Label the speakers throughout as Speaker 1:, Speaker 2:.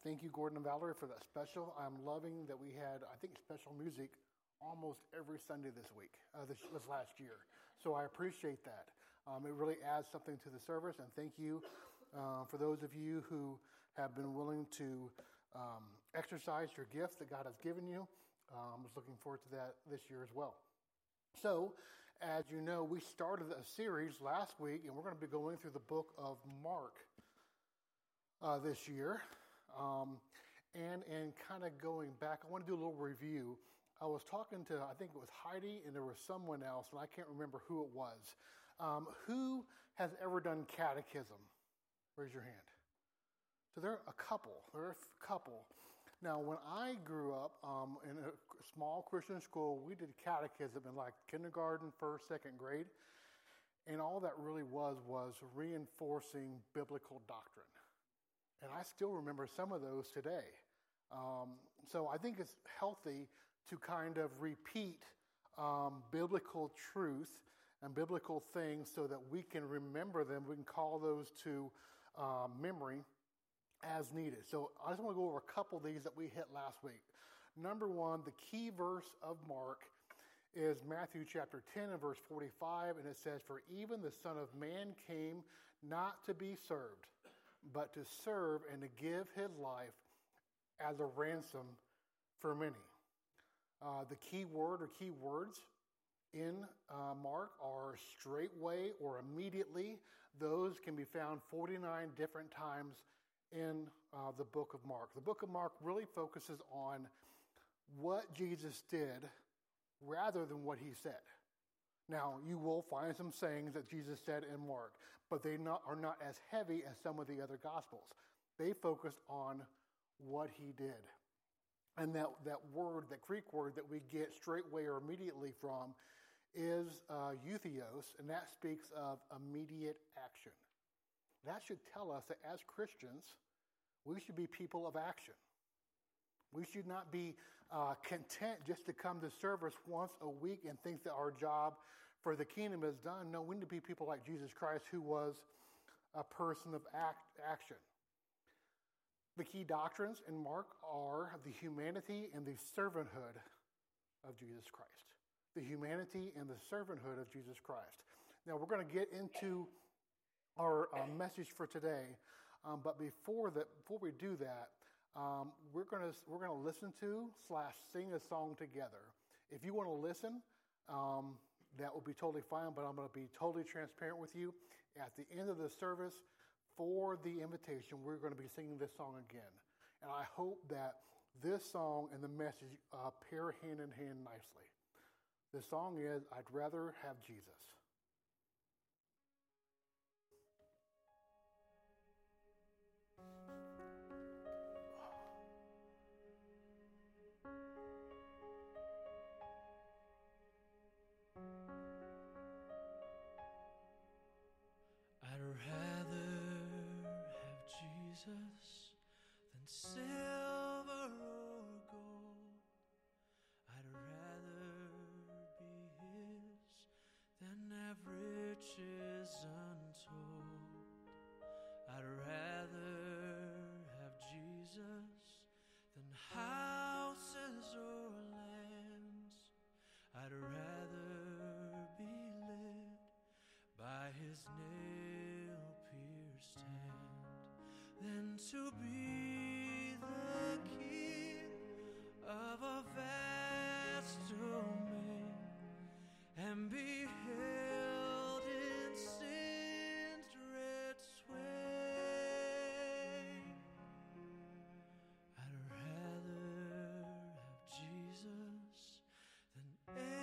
Speaker 1: Thank you, Gordon and Valerie, for that special. I'm loving that we had, I think, special music almost every Sunday this week, this last year. So I appreciate that. It really adds something to the service, and thank you for those of you who have been willing to exercise your gift that God has given you. I was looking forward to that this year as well. So, as you know, we started a series last week, and we're going to be going through the book of Mark this year. And kind of going back, I want to do a little review. I was talking to, I think it was Heidi, and there was someone else, and I can't remember who it was. Who has ever done catechism? Raise your hand. So there are a couple. Now, when I grew up in a small Christian school, we did catechism in like kindergarten, first, second grade. And all that really was reinforcing biblical doctrine. And I still remember some of those today. So I think it's healthy to kind of repeat biblical truth and biblical things so that we can remember them. We can call those to memory as needed. So I just want to go over a couple of these that we hit last week. Number one, the key verse of Mark is Matthew chapter 10 and verse 45. And it says, "For even the Son of Man came not to be served, but to serve and to give his life as a ransom for many." The key word or key words in Mark are straightway or immediately. Those can be found 49 different times in the book of Mark. The book of Mark really focuses on what Jesus did rather than what he said. Now, you will find some sayings that Jesus said in Mark, but they are not as heavy as some of the other Gospels. They focused on what he did. And that word, that Greek word that we get straightway or immediately from is eutheos, and that speaks of immediate action. That should tell us that as Christians, we should be people of action. We should not be content just to come to service once a week and think that our job for the kingdom is done. No, we need to be people like Jesus Christ, who was a person of action. The key doctrines in Mark are the humanity and the servanthood of Jesus Christ. The humanity and the servanthood of Jesus Christ. Now, we're going to get into our message for today, but before we do that, we're going to listen to / sing a song together. If you want to listen, that will be totally fine, but I'm going to be totally transparent with you. At the end of the service, for the invitation, we're going to be singing this song again. And I hope that this song and the message pair hand in hand nicely. The song is, "I'd Rather Have Jesus."
Speaker 2: I'd rather have Jesus than silver or gold. I'd rather be his than have riches untold. I'd rather have Jesus than houses or lands. I'd rather be led by his nail-pierced hand than to be the king of a vast domain and be held in sin's dread sway. I'd rather have Jesus than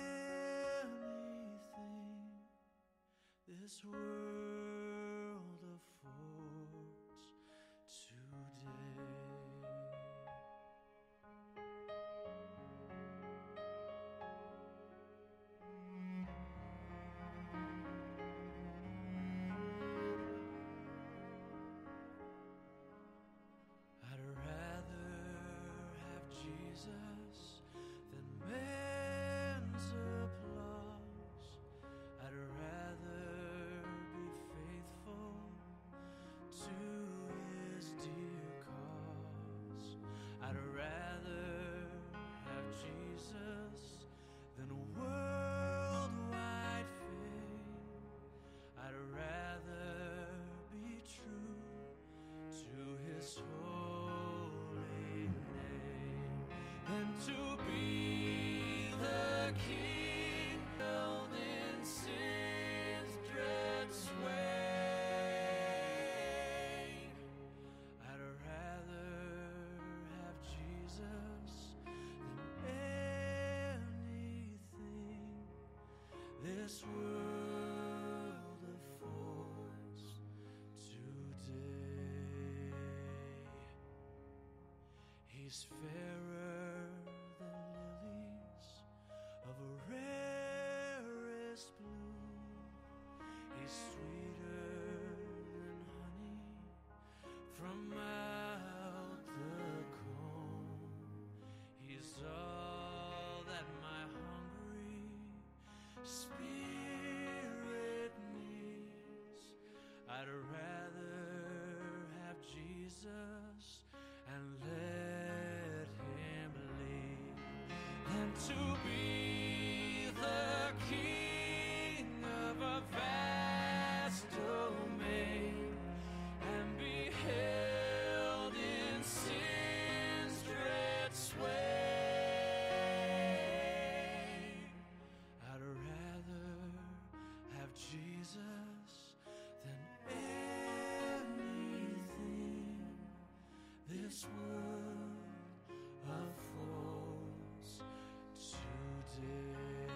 Speaker 2: anything this world affords today. I'd rather have Jesus than man's applause. I'd rather than to be the king held in sin's dread sway. I'd rather have Jesus than anything this world affords today. He's fairer than lilies of a rarest blue. He's sweeter than honey from out the comb. He's all that my hungry spirit needs. I'd rather have Jesus and let him lead than to be the king of a vast domain and be held in sin's dread sway. I'd rather have Jesus than anything this world affords today,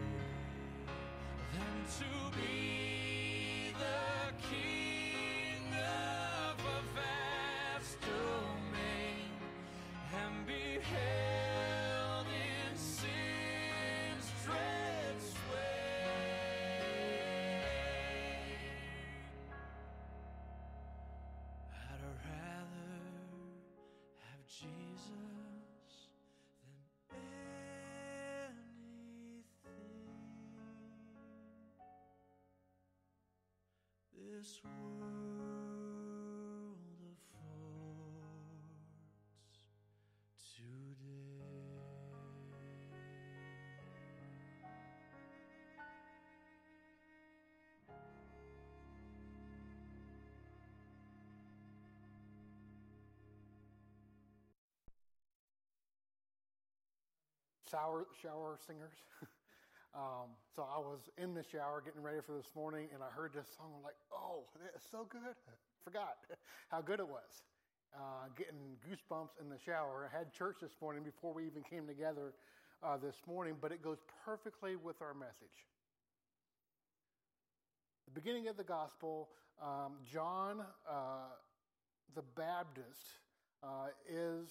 Speaker 2: than to be the king of a vast domain and be held in sin's dread sway. I'd rather have Jesus than anything this world affords today.
Speaker 1: Shower singers. So I was in the shower getting ready for this morning, and I heard this song. I'm like, oh, it's so good. Forgot how good it was. Getting goosebumps in the shower. I had church this morning before we even came together this morning, but it goes perfectly with our message. The beginning of the gospel, John the Baptist is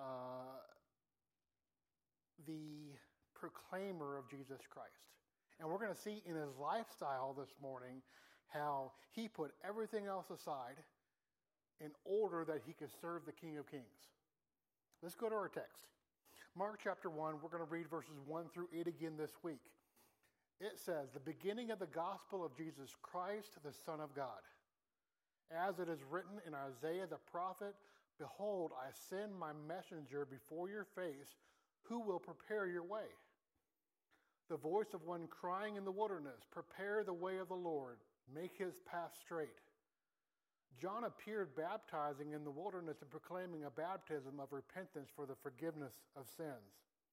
Speaker 1: the proclaimer of Jesus Christ. And we're going to see in his lifestyle this morning how he put everything else aside in order that he could serve the King of Kings. Let's go to our text. Mark chapter 1, we're going to read verses 1 through 8 again this week. It says, the beginning of the gospel of Jesus Christ, the Son of God. As it is written in Isaiah the prophet, behold, I send my messenger before your face, who will prepare your way. The voice of one crying in the wilderness, prepare the way of the Lord, make his path straight. John appeared baptizing in the wilderness and proclaiming a baptism of repentance for the forgiveness of sins.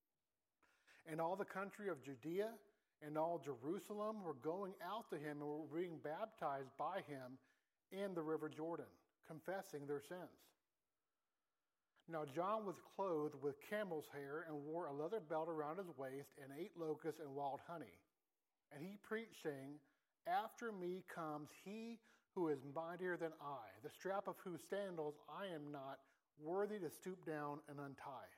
Speaker 1: And all the country of Judea and all Jerusalem were going out to him and were being baptized by him in the river Jordan, confessing their sins. Now John was clothed with camel's hair and wore a leather belt around his waist and ate locusts and wild honey. And he preached, saying, after me comes he who is mightier than I, the strap of whose sandals I am not worthy to stoop down and untie.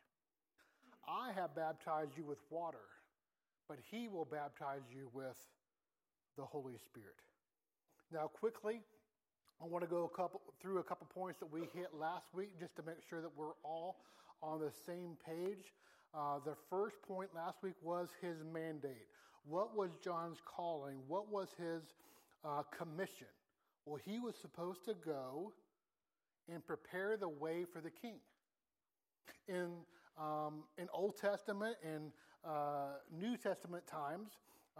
Speaker 1: I have baptized you with water, but he will baptize you with the Holy Spirit. Now quickly, I want to go through a couple points that we hit last week just to make sure that we're all on the same page. The first point last week was his mandate. What was John's calling? What was his commission? Well, he was supposed to go and prepare the way for the king. In Old Testament and New Testament times,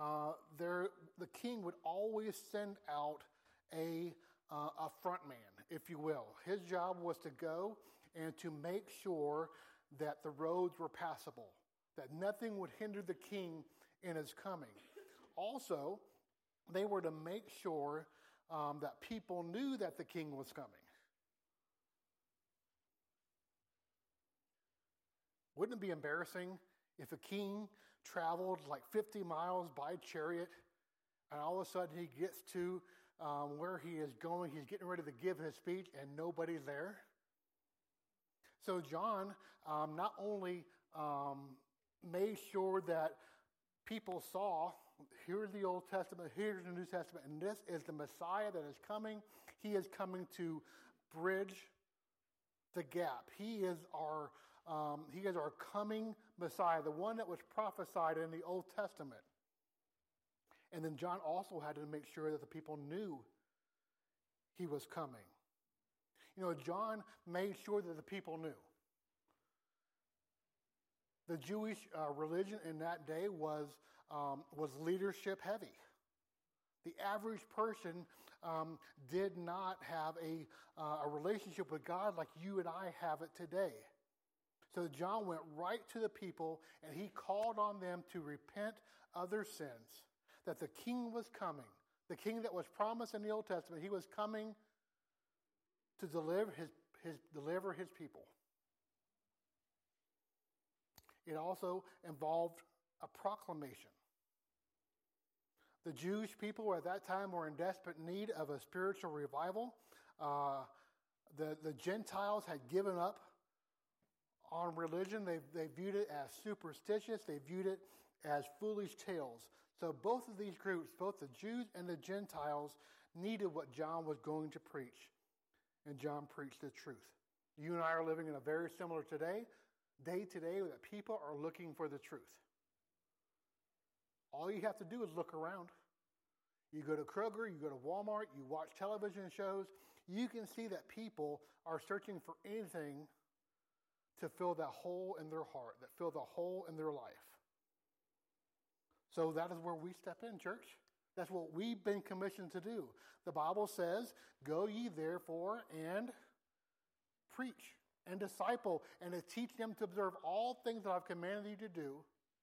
Speaker 1: the king would always send out a front man, if you will. His job was to go and to make sure that the roads were passable, that nothing would hinder the king in his coming. Also, they were to make sure that people knew that the king was coming. Wouldn't it be embarrassing if a king traveled like 50 miles by chariot and all of a sudden he gets to where he is going, he's getting ready to give his speech and nobody's there? So John not only made sure that people saw, here's the Old Testament, here's the New Testament, and this is the Messiah that is coming. He is coming to bridge the gap. He is our coming Messiah, the one that was prophesied in the Old Testament. And then John also had to make sure that the people knew he was coming. You know, John made sure that the people knew. The Jewish religion in that day was leadership heavy. The average person did not have a relationship with God like you and I have it today. So John went right to the people and he called on them to repent of their sins, that the king was coming, the king that was promised in the Old Testament. He was coming to deliver his people. It also involved a proclamation. The Jewish people at that time were in desperate need of a spiritual revival. The Gentiles had given up on religion. They viewed it as superstitious. They viewed it as foolish tales. So both of these groups, both the Jews and the Gentiles, needed what John was going to preach. And John preached the truth. You and I are living in a very similar day today, that people are looking for the truth. All you have to do is look around. You go to Kroger, you go to Walmart, you watch television shows, you can see that people are searching for anything to fill that hole in their heart, that fill the hole in their life. So that is where we step in, church. That's what we've been commissioned to do. The Bible says, go ye therefore and preach and disciple and to teach them to observe all things that I've commanded you to do.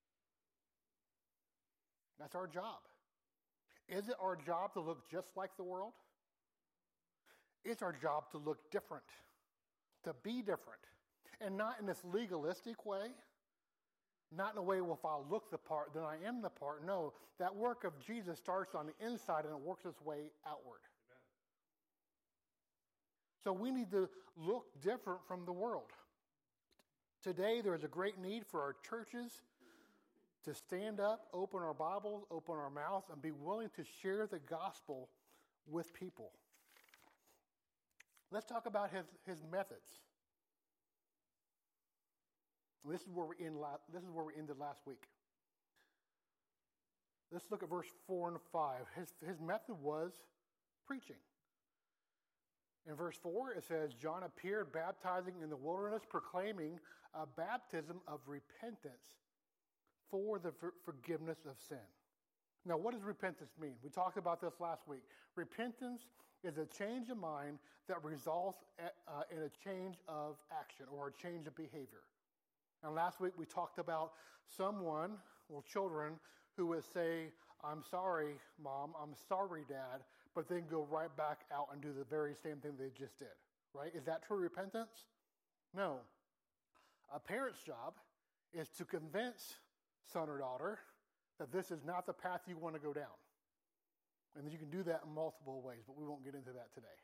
Speaker 1: That's our job. Is it our job to look just like the world? It's our job to look different, to be different. And not in this legalistic way, not in a way, well, if I look the part, then I am the part. No, that work of Jesus starts on the inside and it works its way outward. Amen. So we need to look different from the world. Today, there is a great need for our churches to stand up, open our Bibles, open our mouths, and be willing to share the gospel with people. Let's talk about his methods. This is where we ended last week. Let's look at verse 4 and 5. His method was preaching. In verse 4, it says, John appeared baptizing in the wilderness, proclaiming a baptism of repentance for the forgiveness of sin. Now, what does repentance mean? We talked about this last week. Repentance is a change of mind that results in a change of action or a change of behavior. And last week we talked about someone, or children, who would say, I'm sorry, Mom, I'm sorry, Dad, but then go right back out and do the very same thing they just did. Right? Is that true repentance? No. A parent's job is to convince son or daughter that this is not the path you want to go down. And you can do that in multiple ways, but we won't get into that today.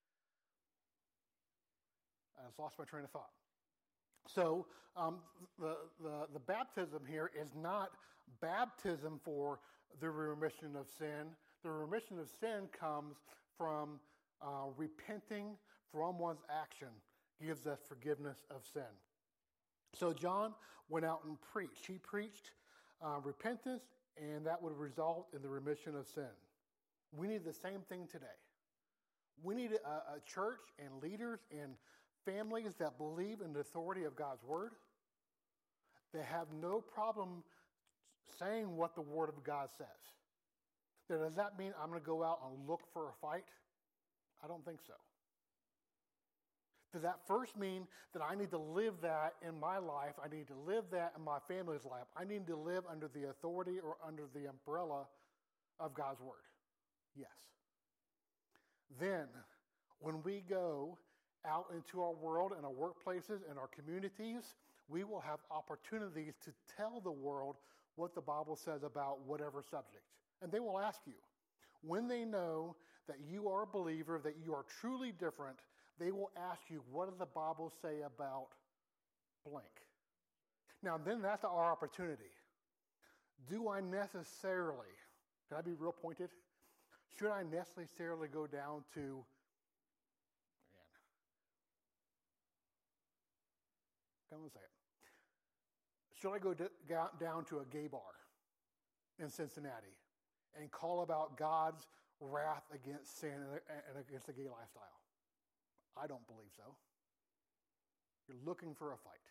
Speaker 1: I just lost my train of thought. So the baptism here is not baptism for the remission of sin. The remission of sin comes from repenting from one's action, gives us forgiveness of sin. So John went out and preached. He preached repentance, and that would result in the remission of sin. We need the same thing today. We need a church and leaders and families that believe in the authority of God's word. They have no problem saying what the word of God says. Now, does that mean I'm going to go out and look for a fight? I don't think so. Does that first mean that I need to live that in my life? I need to live that in my family's life. I need to live under the authority or under the umbrella of God's Word. Yes. Then, when we go out into our world and our workplaces and our communities, we will have opportunities to tell the world what the Bible says about whatever subject. And they will ask you. When they know that you are a believer, that you are truly different, they will ask you, what does the Bible say about blank? Now, then that's our opportunity. Do I necessarily, can I be real pointed? Should I necessarily go down to, come on, say it. Should I go down to a gay bar in Cincinnati and call about God's wrath against sin and against the gay lifestyle? I don't believe so. You're looking for a fight.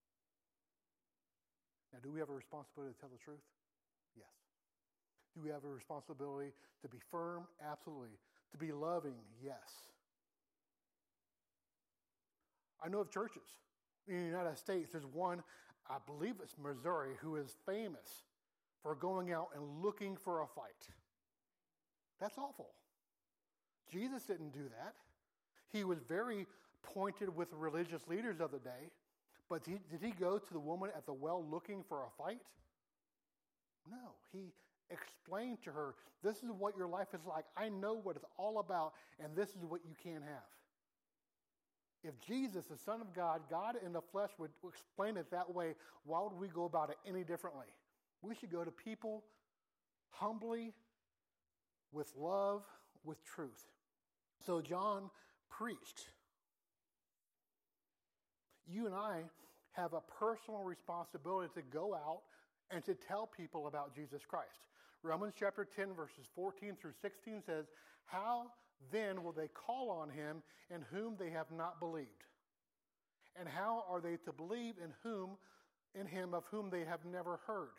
Speaker 1: Now, do we have a responsibility to tell the truth? Yes. Do we have a responsibility to be firm? Absolutely. To be loving? Yes. I know of churches in the United States. There's one, I believe it's Missouri, who is famous for going out and looking for a fight. That's awful. Jesus didn't do that. He was very pointed with the religious leaders of the day, but did he go to the woman at the well looking for a fight? No. He explained to her, this is what your life is like. I know what it's all about, and this is what you can't have. If Jesus, the Son of God, God in the flesh, would explain it that way, why would we go about it any differently? We should go to people humbly, with love, with truth. So John preached. You and I have a personal responsibility to go out and to tell people about Jesus Christ. Romans chapter 10, verses 14 through 16 says, how then will they call on him in whom they have not believed? And how are they to believe in him of whom they have never heard?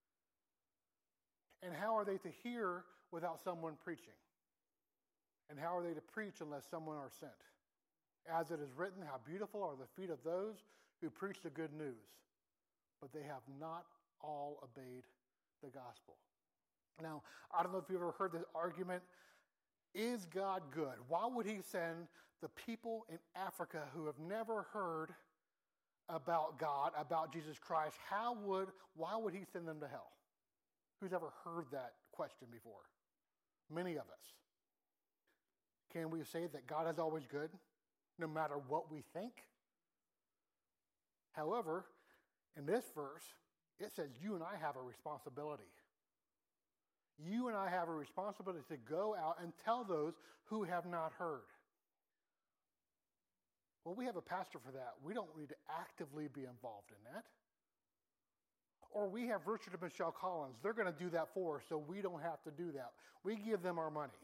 Speaker 1: And how are they to hear without someone preaching? And how are they to preach unless someone are sent? As it is written, how beautiful are the feet of those who preach the good news. But they have not all obeyed the gospel. Now, I don't know if you've ever heard this argument. Is God good? Why would he send the people in Africa who have never heard about God, about Jesus Christ? Why would he send them to hell? Who's ever heard that question before? Many of us. Can we say that God is always good, no matter what we think? However, in this verse, it says you and I have a responsibility. You and I have a responsibility to go out and tell those who have not heard. Well, we have a pastor for that. We don't need to actively be involved in that. Or we have Richard and Michelle Collins. They're going to do that for us, so we don't have to do that. We give them our money.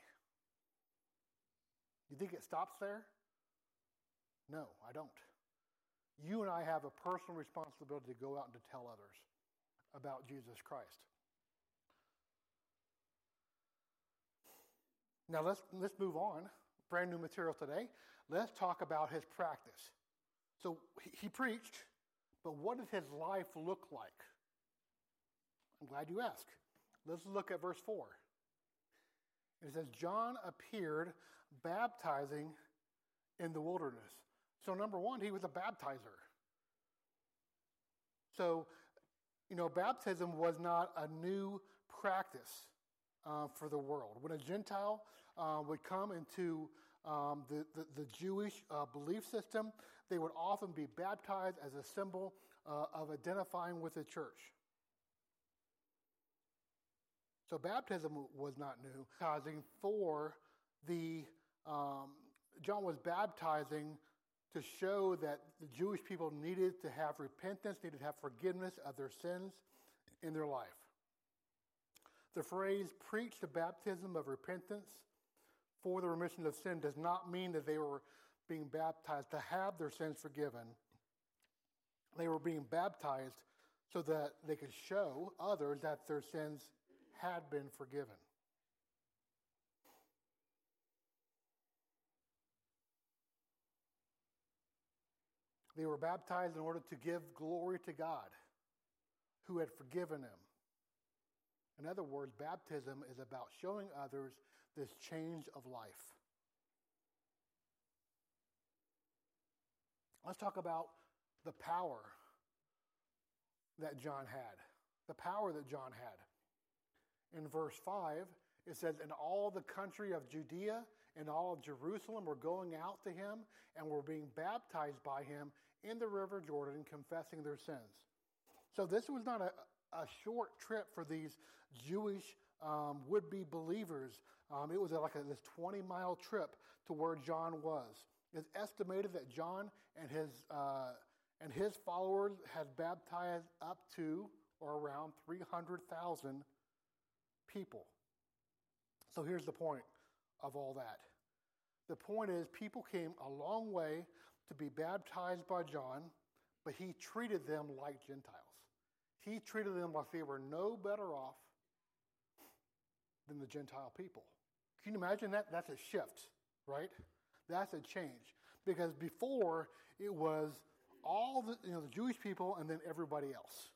Speaker 1: You think it stops there? No, I don't. You and I have a personal responsibility to go out and to tell others about Jesus Christ. Now let's move on. Brand new material today. Let's talk about his practice. So he preached, but what did his life look like? I'm glad you asked. Let's look at verse 4. It says, John appeared baptizing in the wilderness. So number one, he was a baptizer. So, baptism was not a new practice for the world. When a Gentile would come into the Jewish belief system, they would often be baptized as a symbol of identifying with the church. So baptism was not new. Baptizing for John was baptizing to show that the Jewish people needed to have repentance, needed to have forgiveness of their sins in their life. The phrase, preach the baptism of repentance for the remission of sin, does not mean that they were being baptized to have their sins forgiven. They were being baptized so that they could show others that their sins had been forgiven. They were baptized in order to give glory to God, who had forgiven them. In other words, baptism is about showing others this change of life. Let's talk about the power that John had. The power that John had. In verse 5, it says, "And all the country of Judea and all of Jerusalem were going out to him and were being baptized by him in the river Jordan, confessing their sins." So this was not a short trip for these Jewish would-be believers. It was like this 20-mile trip to where John was. It's estimated that John and his followers had baptized up to or around 300,000 people. So here's the point of all that. The point is, people came a long way to be baptized by John, but he treated them like Gentiles. He treated them like they were no better off than the Gentile people. Can you imagine that? That's a shift, right? That's a change. Because before, it was all the Jewish people and then everybody else.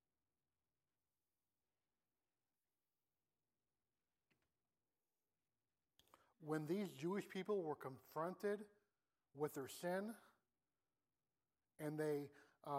Speaker 1: When these Jewish people were confronted with their sin, and they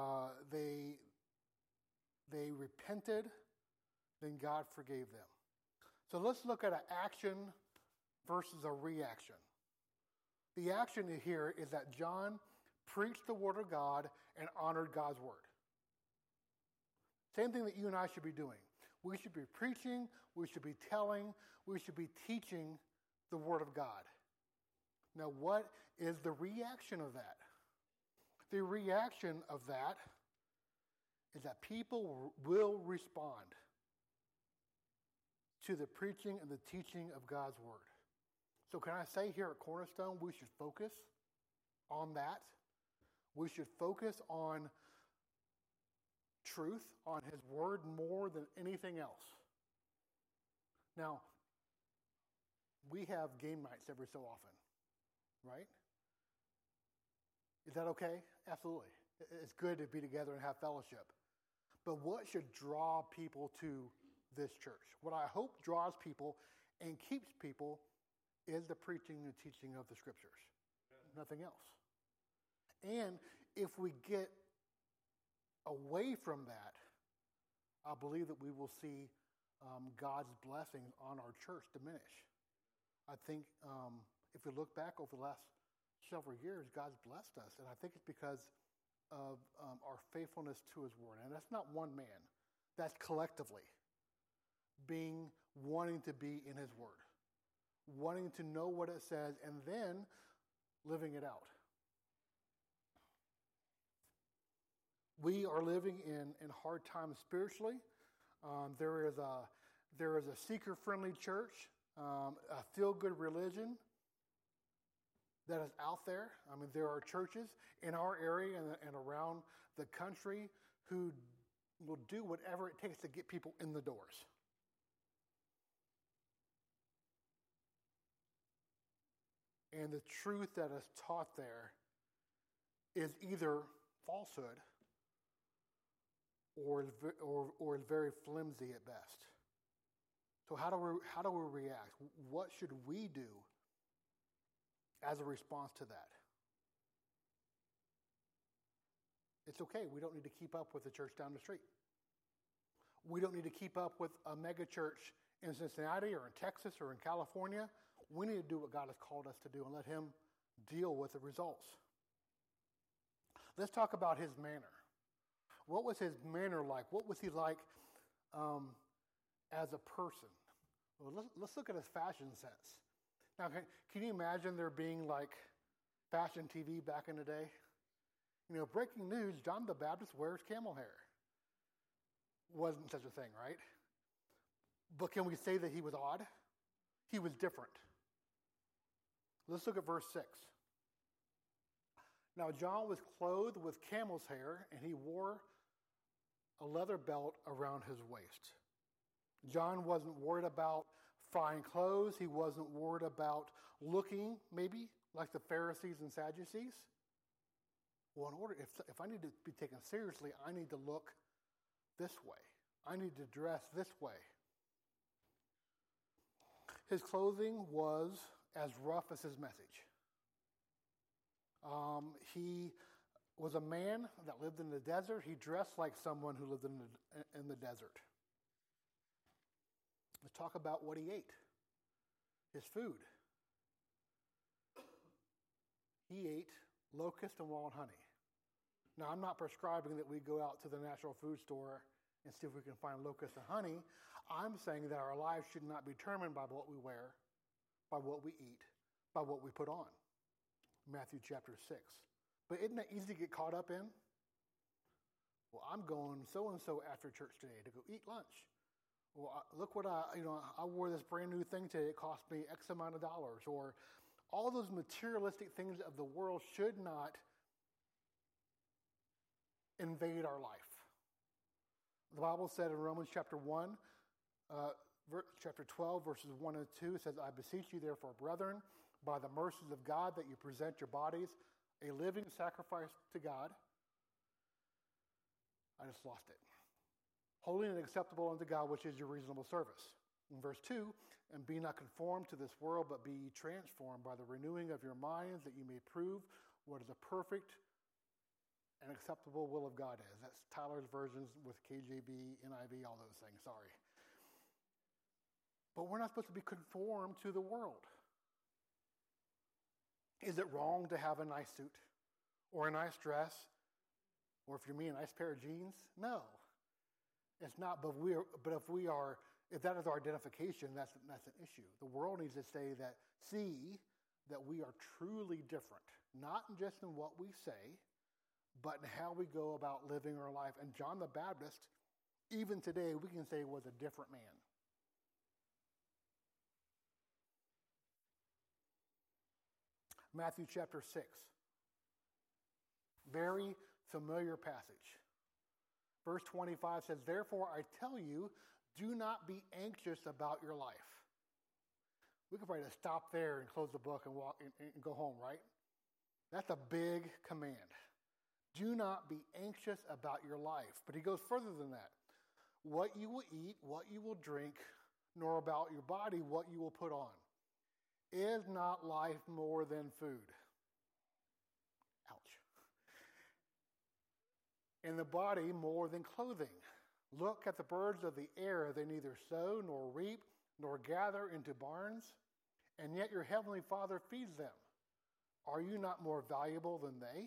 Speaker 1: repented, then God forgave them. So let's look at an action versus a reaction. The action here is that John preached the word of God and honored God's word. Same thing that you and I should be doing. We should be preaching, we should be telling, we should be teaching the word of God. Now, what is the reaction of that? The reaction of that is that people will respond to the preaching and the teaching of God's word. So can I say here at Cornerstone, we should focus on that. We should focus on truth, on his word more than anything else. Now, we have game nights every so often, right? Is that okay? Absolutely. It's good to be together and have fellowship. But what should draw people to this church? What I hope draws people and keeps people is the preaching and teaching of the scriptures. Nothing else. And if we get away from that, I believe that we will see God's blessings on our church diminish. I think if we look back over the last several years, God's blessed us. And I think it's because of our faithfulness to his word. And that's not one man. That's collectively wanting to be in his word. Wanting to know what it says and then living it out. We are living in hard times spiritually. There is a seeker-friendly church, a feel-good religion that is out there. I mean, there are churches in our area and around the country who will do whatever it takes to get people in the doors. And the truth that is taught there is either falsehood or is very flimsy at best. So how do we react? What should we do as a response to that? It's okay. We don't need to keep up with the church down the street. We don't need to keep up with a mega church in Cincinnati or in Texas or in California. We need to do what God has called us to do and let him deal with the results. Let's talk about his manner. What was his manner like? What was he like as a person? Well, let's look at his fashion sense. Now, can you imagine there being like fashion TV back in the day? Breaking news, John the Baptist wears camel hair. Wasn't such a thing, right? But can we say that he was odd? He was different. Let's look at verse 6. Now, John was clothed with camel's hair, and he wore a leather belt around his waist. John wasn't worried about fine clothes. He wasn't worried about looking, maybe, like the Pharisees and Sadducees. Well, in order, if I need to be taken seriously, I need to look this way. I need to dress this way. His clothing was as rough as his message. He was a man that lived in the desert. He dressed like someone who lived in the desert. Let's talk about what he ate. His food. He ate locust and wild honey. Now, I'm not prescribing that we go out to the natural food store and see if we can find locust and honey. I'm saying that our lives should not be determined by what we wear, by what we eat, by what we put on. Matthew chapter 6. But isn't it easy to get caught up in? Well, I'm going so-and-so after church today to go eat lunch. Well, look what I wore this brand new thing today. It cost me X amount of dollars. Or all those materialistic things of the world should not invade our life. The Bible said in Romans chapter 1, chapter 12, verses 1 and 2, it says, I beseech you therefore, brethren, by the mercies of God, that you present your bodies a living sacrifice to God. I just lost it. Holy and acceptable unto God, which is your reasonable service. In verse 2, and be not conformed to this world, but be ye transformed by the renewing of your minds, that you may prove what is a perfect and acceptable will of God is. That's Tyler's versions with KJV, NIV, all those things. Sorry. But we're not supposed to be conformed to the world. Is it wrong to have a nice suit or a nice dress, or if you're me, a nice pair of jeans? No, it's not. But if that is our identification, that's an issue. The world needs to see that we are truly different, not just in what we say, but in how we go about living our life. And John the Baptist, even today, we can say was a different man. Matthew chapter 6. Very familiar passage. Verse 25 says, therefore I tell you, do not be anxious about your life. We could probably just stop there and close the book and walk and go home, right? That's a big command. Do not be anxious about your life. But he goes further than that. What you will eat, what you will drink, nor about your body what you will put on. Is not life more than food? Ouch. And the body more than clothing. Look at the birds of the air. They neither sow nor reap nor gather into barns, and yet your heavenly Father feeds them. Are you not more valuable than they?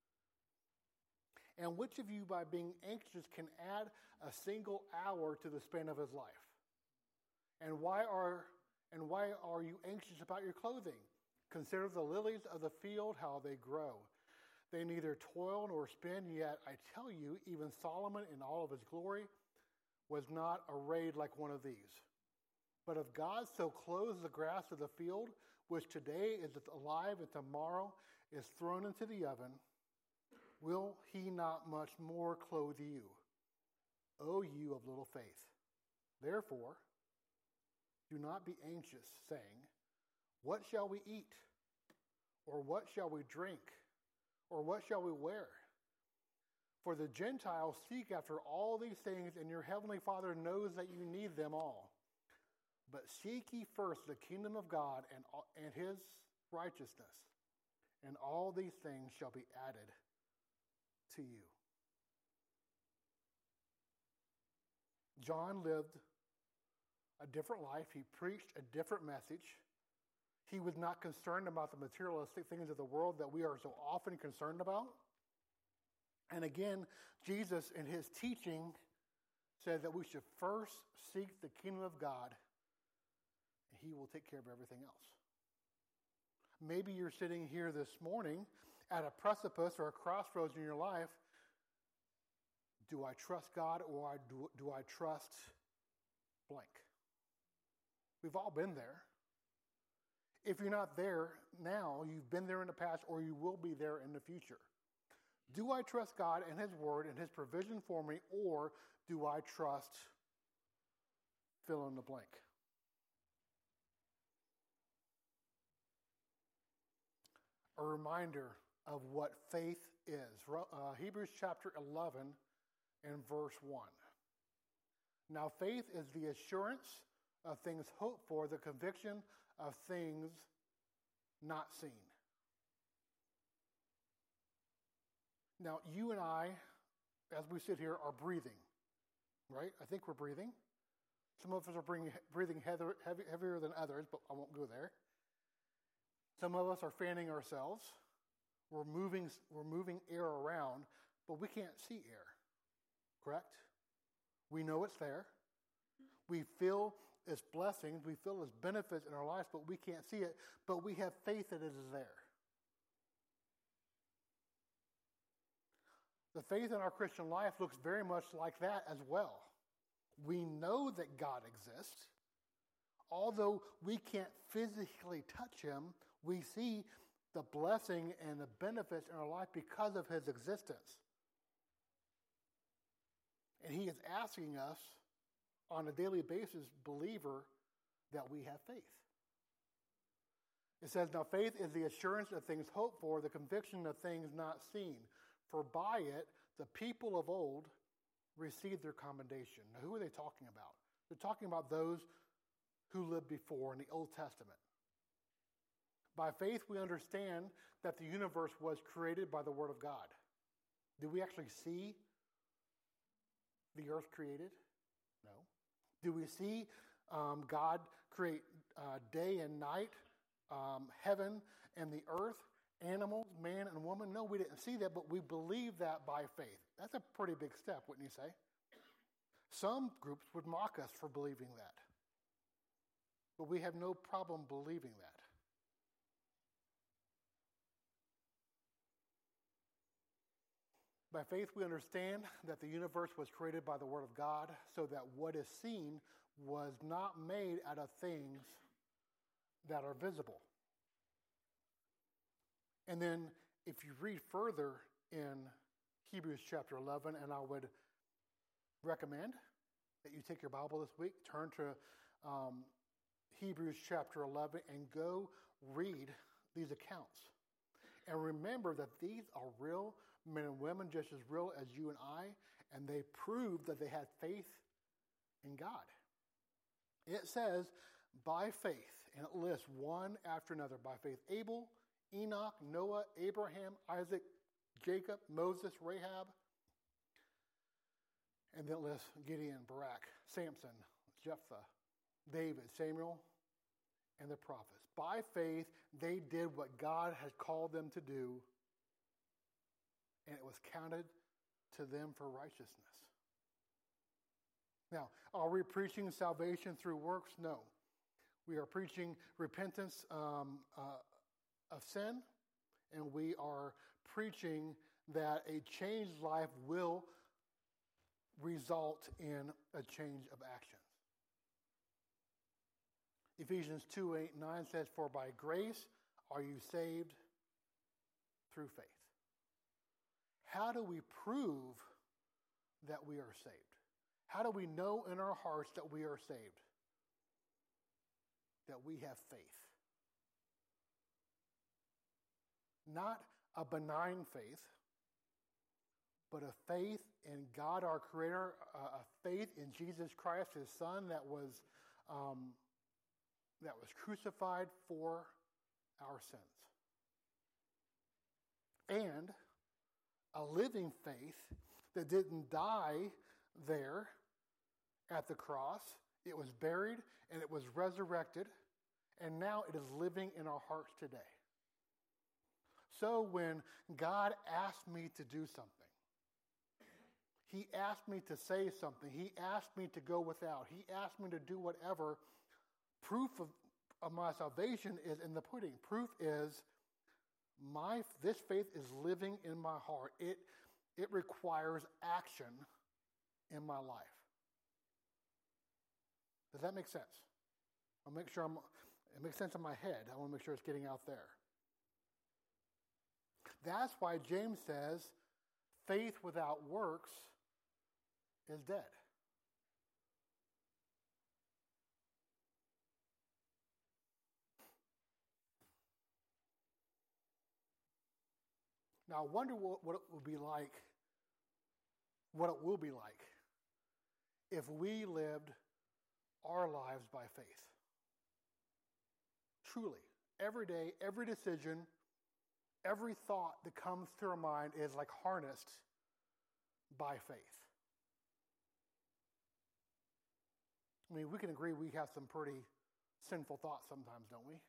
Speaker 1: And which of you, by being anxious, can add a single hour to the span of his life? And why are you anxious about your clothing? Consider the lilies of the field, how they grow. They neither toil nor spin, yet I tell you, even Solomon in all of his glory was not arrayed like one of these. But if God so clothes the grass of the field, which today is alive and tomorrow is thrown into the oven, will he not much more clothe you, O you of little faith? Therefore, do not be anxious, saying, what shall we eat? Or what shall we drink? Or what shall we wear? For the Gentiles seek after all these things, and your heavenly Father knows that you need them all. But seek ye first the kingdom of God and his righteousness, and all these things shall be added to you. John lived a different life. He preached a different message. He was not concerned about the materialistic things of the world that we are so often concerned about. And again, Jesus in his teaching said that we should first seek the kingdom of God, and he will take care of everything else. Maybe you're sitting here this morning at a precipice or a crossroads in your life. Do I trust God, or do I trust blank? We've all been there. If you're not there now, you've been there in the past, or you will be there in the future. Do I trust God and his word and his provision for me, or do I trust fill in the blank? A reminder of what faith is. Hebrews chapter 11 and verse 1. Now faith is the assurance of things hoped for, the conviction of things not seen. Now you and I, as we sit here, are breathing, right? I think we're breathing. Some of us are breathing heavier than others, but I won't go there. Some of us are fanning ourselves. We're moving air around, but we can't see air, correct? We know it's there. We feel its blessings. We feel its benefits in our lives, but we can't see it. But we have faith that it is there. The faith in our Christian life looks very much like that as well. We know that God exists. Although we can't physically touch him, we see the blessing and the benefits in our life because of his existence. And he is asking us on a daily basis, believer, that we have faith. It says, now faith is the assurance of things hoped for, the conviction of things not seen. For by it, the people of old received their commendation. Now, who are they talking about? They're talking about those who lived before in the Old Testament. By faith, we understand that the universe was created by the Word of God. Did we actually see the earth created? No. Do we see God create day and night, heaven and the earth, animals, man and woman? No, we didn't see that, but we believe that by faith. That's a pretty big step, wouldn't you say? Some groups would mock us for believing that. But we have no problem believing that. By faith, we understand that the universe was created by the Word of God, so that what is seen was not made out of things that are visible. And then, if you read further in Hebrews chapter 11, and I would recommend that you take your Bible this week, turn to Hebrews chapter 11, and go read these accounts. And remember that these are real men and women, just as real as you and I, and they proved that they had faith in God. It says, by faith, and it lists one after another. By faith, Abel, Enoch, Noah, Abraham, Isaac, Jacob, Moses, Rahab. And then it lists Gideon, Barak, Samson, Jephthah, David, Samuel, and the prophets. By faith, they did what God had called them to do, and it was counted to them for righteousness. Now, are we preaching salvation through works? No. We are preaching repentance of sin, and we are preaching that a changed life will result in a change of actions. Ephesians 2:8-9 says, for by grace are you saved through faith. How do we prove that we are saved? How do we know in our hearts that we are saved? That we have faith. Not a benign faith, but a faith in God our Creator, a faith in Jesus Christ, His Son, that was crucified for our sins. And a living faith that didn't die there at the cross. It was buried and it was resurrected, and now it is living in our hearts today. So when God asked me to do something, He asked me to say something, He asked me to go without, He asked me to do whatever, proof of my salvation is in the pudding. Proof is this faith is living in my heart. It requires action in my life. Does that make sense? I'll make sure it makes sense in my head. I want to make sure it's getting out there. That's why James says, faith without works is dead. Now, I wonder what it would be like, what it will be like if we lived our lives by faith. Truly, every day, every decision, every thought that comes to our mind is like harnessed by faith. I mean, we can agree we have some pretty sinful thoughts sometimes, don't we?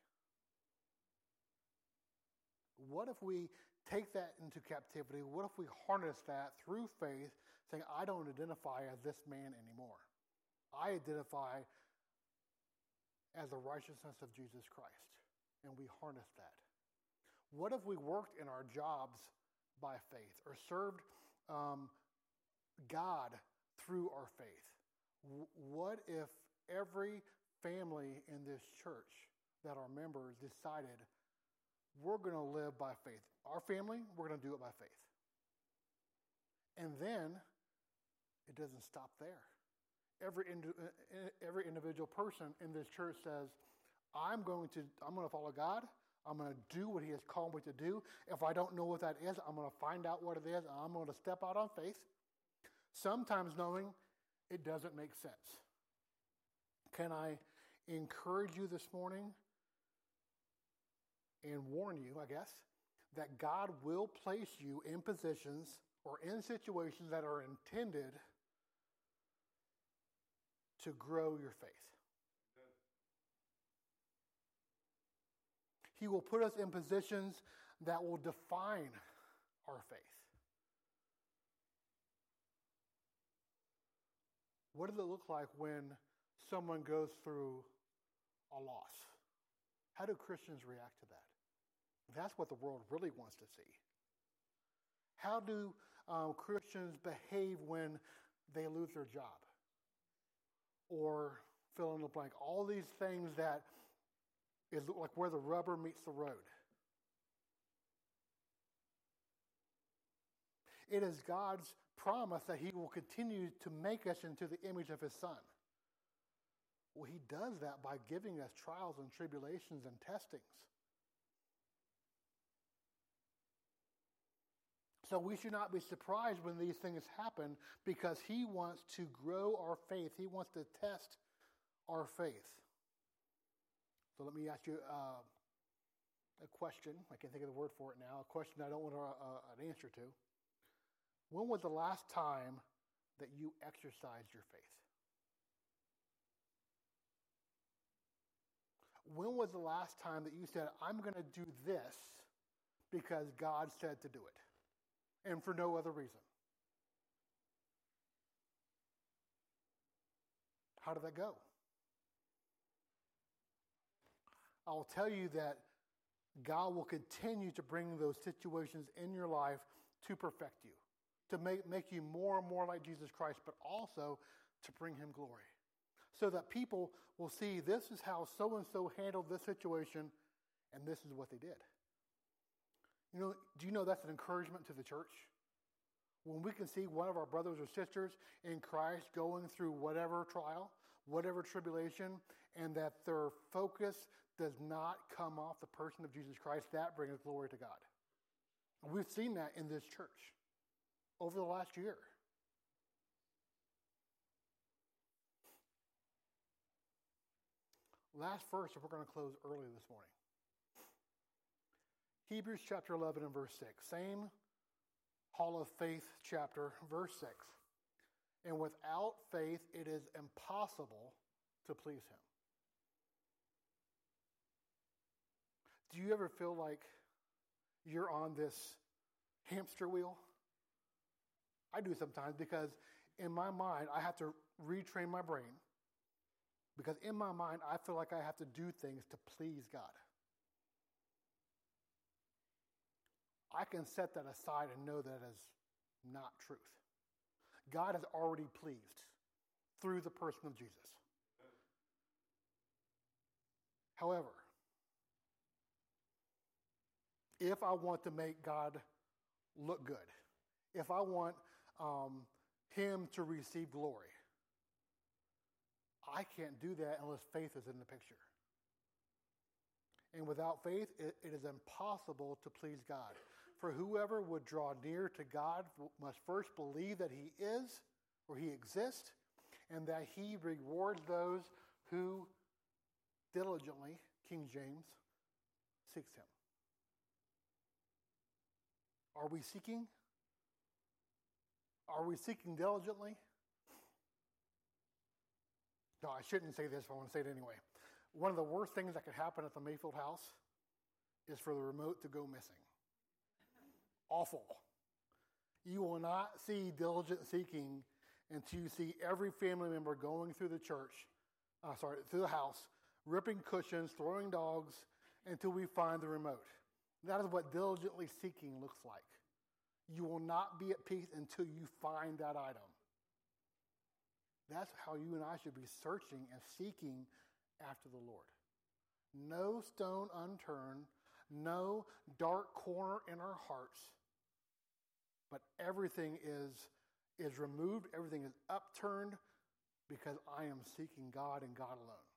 Speaker 1: What if we take that into captivity? What if we harness that through faith, saying, I don't identify as this man anymore. I identify as the righteousness of Jesus Christ. And we harness that. What if we worked in our jobs by faith or served God through our faith? What if every family in this church that are members decided we're going to live by faith? Our family, we're going to do it by faith. And then it doesn't stop there. Every individual person in this church says, I'm going to follow God. I'm going to do what he has called me to do. If I don't know what that is, I'm going to find out what it is. I'm going to step out on faith, sometimes knowing it doesn't make sense. Can I encourage you this morning and warn you, I guess, that God will place you in positions or in situations that are intended to grow your faith. He will put us in positions that will define our faith. What does it look like when someone goes through a loss? How do Christians react to that? That's what the world really wants to see. How do Christians behave when they lose their job? Or fill in the blank. All these things that is like where the rubber meets the road. It is God's promise that he will continue to make us into the image of his Son. Well, he does that by giving us trials and tribulations and testings. So we should not be surprised when these things happen, because he wants to grow our faith. He wants to test our faith. So let me ask you a question. I can't think of the word for it now. A question I don't want an answer to. When was the last time that you exercised your faith? When was the last time that you said, I'm going to do this because God said to do it, and for no other reason? How did that go? I'll tell you that God will continue to bring those situations in your life to perfect you, to make you more and more like Jesus Christ, but also to bring him glory. So that people will see this is how so-and-so handled this situation, and this is what they did. Do you know that's an encouragement to the church? When we can see one of our brothers or sisters in Christ going through whatever trial, whatever tribulation, and that their focus does not come off the person of Jesus Christ, that brings glory to God. And we've seen that in this church over the last year. Last verse, and we're going to close early this morning. Hebrews chapter 11 and verse 6. Same Hall of Faith chapter, verse 6. And without faith, it is impossible to please him. Do you ever feel like you're on this hamster wheel? I do sometimes, because in my mind, I have to retrain my brain. Because in my mind, I feel like I have to do things to please God. I can set that aside and know that is not truth. God is already pleased through the person of Jesus. However, if I want to make God look good, if I want him to receive glory, I can't do that unless faith is in the picture. And without faith, it is impossible to please God. For whoever would draw near to God must first believe that he is, or he exists, and that he rewards those who diligently, King James, seeks him. Are we seeking? Are we seeking diligently? No, I shouldn't say this, but I want to say it anyway. One of the worst things that could happen at the Mayfield house is for the remote to go missing. Awful. You will not see diligent seeking until you see every family member going through the through the house, ripping cushions, throwing dogs, until we find the remote. That is what diligently seeking looks like. You will not be at peace until you find that item. That's how you and I should be searching and seeking after the Lord. No stone unturned, no dark corner in our hearts, but everything is removed, everything is upturned, because I am seeking God and God alone.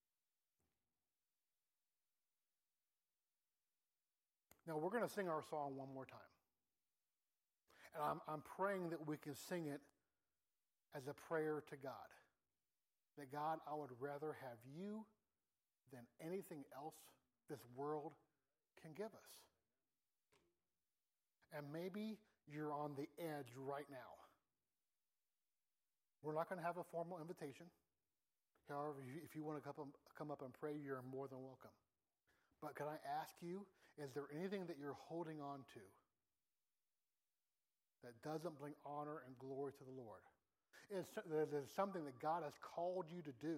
Speaker 1: Now we're going to sing our song one more time. And I'm praying that we can sing it as a prayer to God. That God, I would rather have you than anything else this world can give us. And maybe you're on the edge right now. We're not going to have a formal invitation. However, if you want to come up and pray, you're more than welcome. But can I ask you, is there anything that you're holding on to that doesn't bring honor and glory to the Lord? There's something that God has called you to do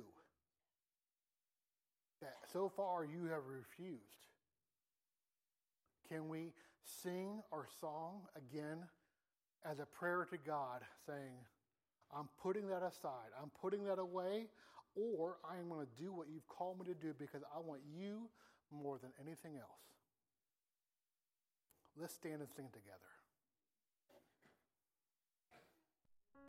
Speaker 1: that so far you have refused. Can we sing our song again as a prayer to God, saying, I'm putting that aside, I'm putting that away, or I am going to do what you've called me to do because I want you more than anything else. Let's stand and sing together.